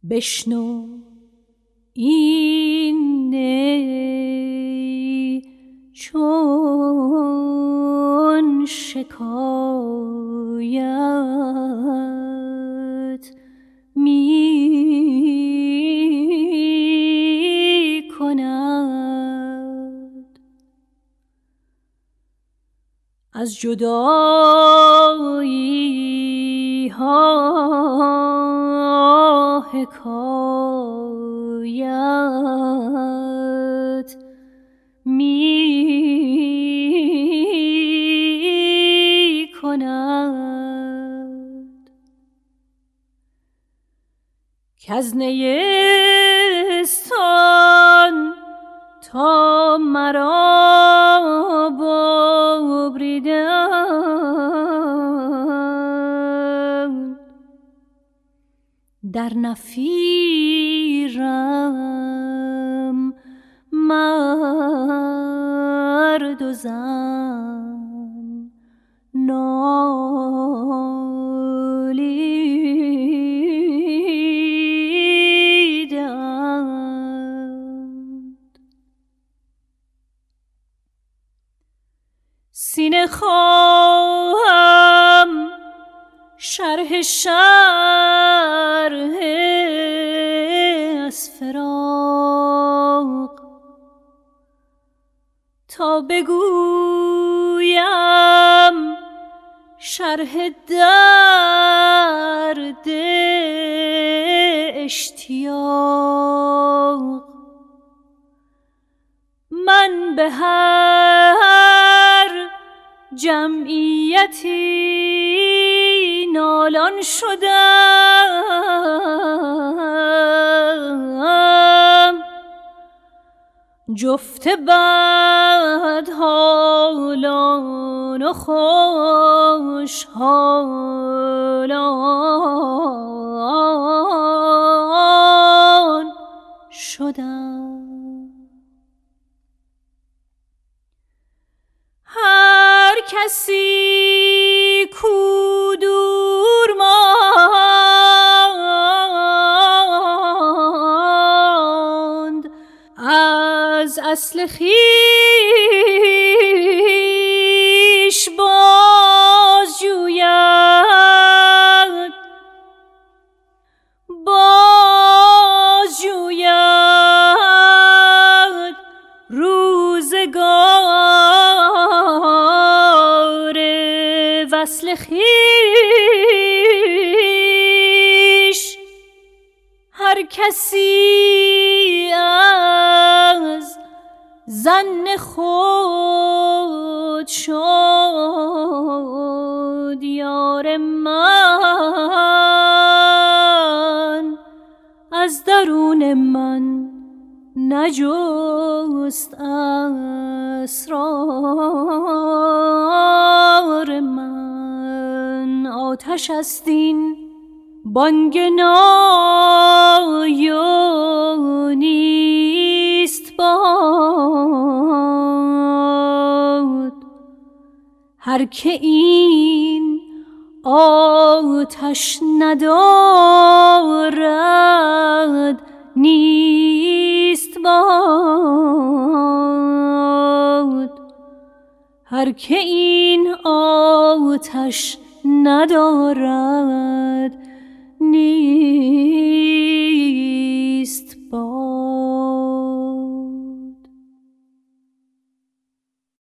بشنو این نی چون شکایت می کند از جدایی ها حکایت می کند کز نیستان تا مرا ببریدند در نفیرم مرد و زن نالیدند سینه خواهم شرح از فراق تا بگویم شرح درد اشتیاق من به هر جمعیتی نالان شدم جفت بد حالان و خوش حالان شدم هر کسی کو دور ماند از اصل خویش باز جوید روزگار وصل خویش هر کسی از ظن خود شد یار من از درون من نجست اسرار من آتش است این بانگ نای و نیست باد هر که این آتش ندارد نیست باد هر که این